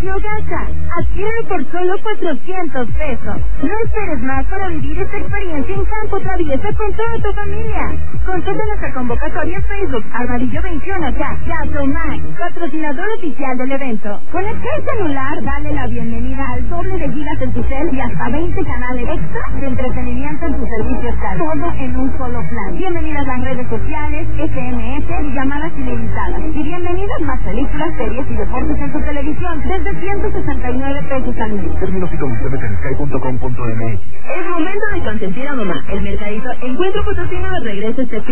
Tecno Gacha. Adquiere por solo 400 pesos. No esperes más para vivir esta experiencia en campo traviesa con toda tu familia. Consulta nuestra convocatoria en Facebook, Armadillo 21 Gato Max, patrocinador oficial del evento. Conecta el celular, dale la bienvenida al doble de gigas en tu cel y hasta 20 canales extra de entretenimiento en tus servicios Sky. Todo en un solo plan. Bienvenidas las redes sociales, SMS y llamadas ilimitadas. Y bienvenidas más películas, series y deportes en tu televisión desde 169 pesos al mes. Términos y condiciones en sky.com.mx. Es momento de consentir a mamá. El mercadito Encuentro Potosino regresa este fin